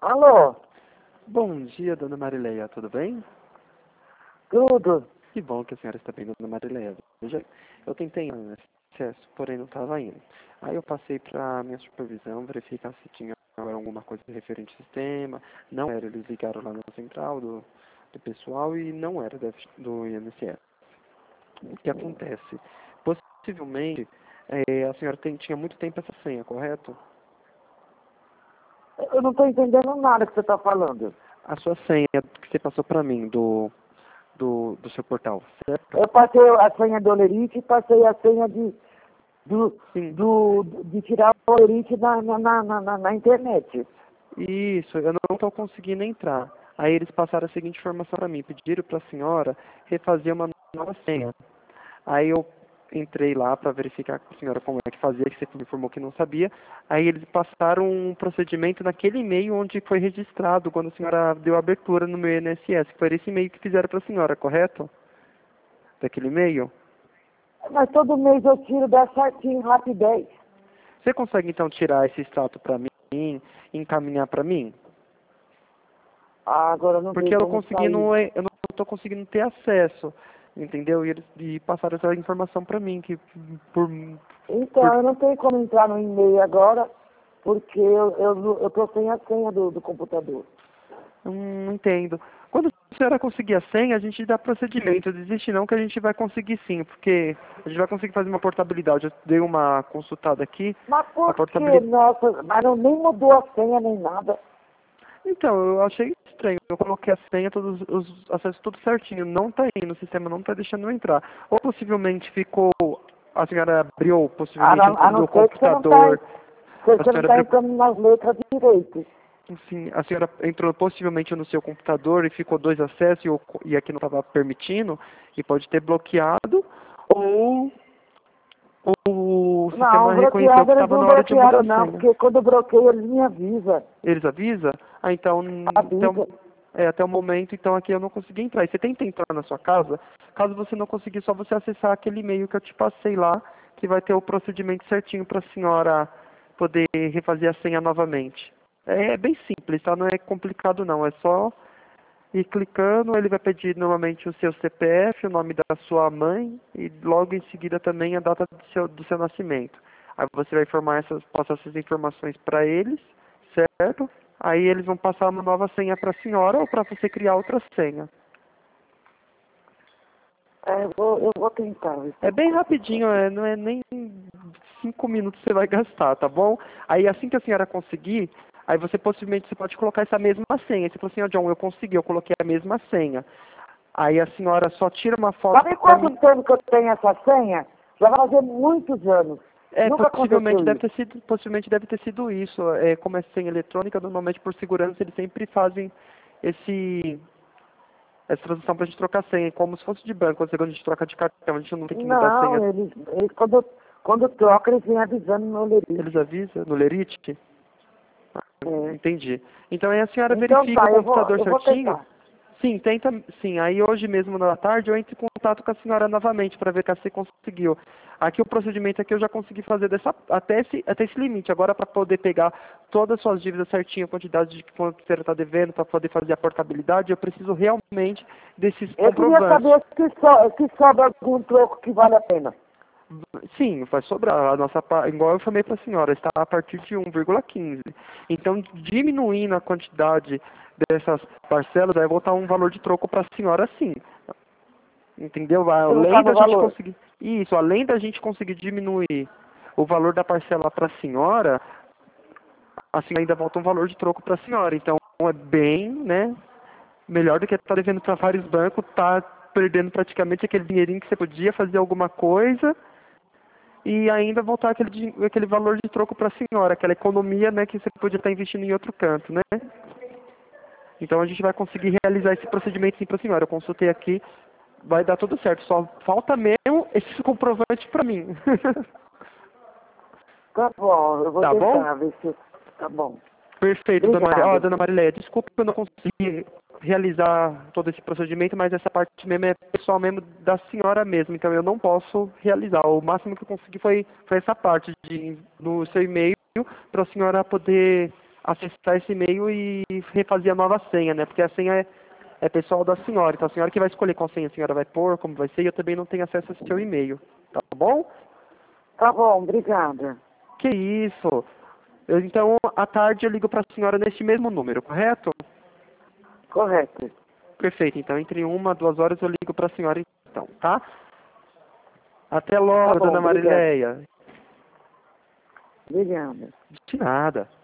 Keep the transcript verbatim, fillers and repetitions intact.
Alô? Bom dia, dona Marileia, tudo bem? Tudo? Que bom que a senhora está bem, dona Marileia. Veja, eu tentei acesso, porém não estava indo. Aí eu passei para a minha supervisão verificar se tinha alguma coisa referente ao sistema. Não era, eles ligaram lá na central do, do pessoal e não era da- do I N S S. O que acontece? Possivelmente, eh, a senhora tem- tinha muito tempo essa senha, correto? Eu não estou entendendo nada que você está falando. A sua senha que você passou para mim do, do, do seu portal, certo? Eu passei a senha do Olerite e passei a senha de, do, Sim. do, de tirar o Olerite na, na, na, na, na internet. Isso, eu não estou conseguindo entrar. Aí eles passaram a seguinte informação para mim, pediram para a senhora refazer uma nova senha. Aí eu entrei lá para verificar com a senhora como é que fazia, que você me informou que não sabia. Aí eles passaram um procedimento naquele e-mail onde foi registrado, quando a senhora deu abertura no meu I N S S, que foi esse e-mail que fizeram para a senhora, correto? Daquele e-mail. Mas todo mês eu tiro dá certinho, rapidez. Você consegue então tirar esse extrato para mim e encaminhar para mim? Ah, agora eu não Porque tenho eu não como conseguindo, sair. eu não estou conseguindo ter acesso, entendeu? E eles e passaram essa informação para mim, que por, Então, por eu não tenho como entrar no e-mail agora, porque eu eu eu tô sem a senha do, do computador. eu não entendo. Quando a senhora conseguir a senha, a gente dá procedimento. Desiste não que a gente vai conseguir sim, porque a gente vai conseguir fazer uma portabilidade. Eu dei uma consultada aqui, Mas a por que, portabilidade. nossa, mas não nem mudou a senha nem nada. Então, eu achei estranho. Eu coloquei a senha, todos os acessos tudo certinho. Não tá indo, o sistema não tá deixando eu entrar. Ou possivelmente ficou, a senhora abriu A possivelmente não, a no não ser que você não está computador. A você não senhora tá abriu, entrando nas letras direito. sim, a senhora entrou possivelmente no seu computador e ficou dois acessos e, o- e aqui não estava permitindo e pode ter bloqueado ou, ou o Não, sistema reconheceu bloqueado que eles estava não na hora de mudar bloquearam a não, senha. porque quando eu bloqueio eles me avisam. Eles avisam? Ah, então, até o, Avisa. é, até o momento, então aqui eu não consegui entrar. E você tenta entrar na sua casa, caso você não conseguir, só você acessar aquele e-mail que eu te passei lá, que vai ter o procedimento certinho para a senhora poder refazer a senha novamente. É, é bem simples, tá? Não é complicado não, é só ir clicando, ele vai pedir normalmente o seu C P F, o nome da sua mãe e logo em seguida também a data do seu, do seu nascimento. Aí você vai informar essas, passar essas informações para eles, certo? Aí eles vão passar uma nova senha para a senhora ou para você criar outra senha. É, eu vou, eu vou tentar ver se É eu bem consigo. rapidinho, é, não é nem cinco minutos que você vai gastar, tá bom? Aí assim que a senhora conseguir, aí você possivelmente você pode colocar essa mesma senha. Você falou assim, ó John, eu consegui, eu coloquei a mesma senha. Aí a senhora só tira uma foto Sabe para quanto mim. tempo que eu tenho essa senha? Já vai fazer muitos anos. É, Nunca possivelmente aconteceu deve isso. ter sido, possivelmente deve ter sido isso. É, como é senha eletrônica, normalmente por segurança eles sempre fazem esse essa transação para a gente trocar senha, como se fosse de banco. Quando a gente troca de cartão, a gente não tem que mudar a senha. Não, eles, eles quando, quando troca, eles vêm avisando no Eles lerite. avisam no Lerite? Ah, É. entendi. Então aí a senhora Então verifica o tá, eu vou, computador eu vou certinho. tentar. Sim, tenta, sim. Aí hoje mesmo na tarde eu entro em contato com a senhora novamente para ver se você conseguiu. Aqui o procedimento aqui eu já consegui fazer dessa, até, esse, até esse limite. Agora para poder pegar todas as suas dívidas certinho, a quantidade de quanto você está devendo, para poder fazer a portabilidade, eu preciso realmente desses Eu queria comprovantes. saber se, so, se sobra algum troco que vale a pena. Sim, vai sobrar. A nossa, pa- igual eu falei para a senhora, está a partir de um vírgula quinze. Então, diminuindo a quantidade dessas parcelas, vai voltar um valor de troco para a senhora sim. Entendeu? Não tá Além no da gente valor. conseguir. Isso, além da gente conseguir diminuir o valor da parcela para a senhora, assim ainda volta um valor de troco para a senhora. Então é bem, né? Melhor do que estar devendo para vários bancos, tá perdendo praticamente aquele dinheirinho que você podia fazer alguma coisa e ainda voltar aquele, din- aquele valor de troco para a senhora, aquela economia, né, que você podia estar investindo em outro canto, né? Então a gente vai conseguir realizar esse procedimento sim para a senhora. Eu consultei aqui, vai dar tudo certo. Só falta mesmo esse comprovante para mim. Tá bom, eu vou Tá bom? tentar ver se... Tá bom. Perfeito, dona Maria. Ó, Obrigada. dona Marileia, desculpe que eu não consegui realizar todo esse procedimento, mas essa parte mesmo é pessoal mesmo da senhora mesmo, então eu não posso realizar. O máximo que eu consegui foi, foi essa parte de, no seu e-mail para a senhora poder acessar esse e-mail e refazer a nova senha, né? Porque a senha é, é pessoal da senhora. Então a senhora que vai escolher qual senha a senhora vai pôr, como vai ser, e eu também não tenho acesso ao seu e-mail. Tá bom? Tá bom, obrigada. Que isso? Eu, então, à tarde eu ligo para a senhora neste mesmo número, correto? Correto. Perfeito. Então, entre uma, duas horas eu ligo para a senhora, então, tá? Até logo, Tá bom, dona obrigada. Marileia. Obrigada. De nada.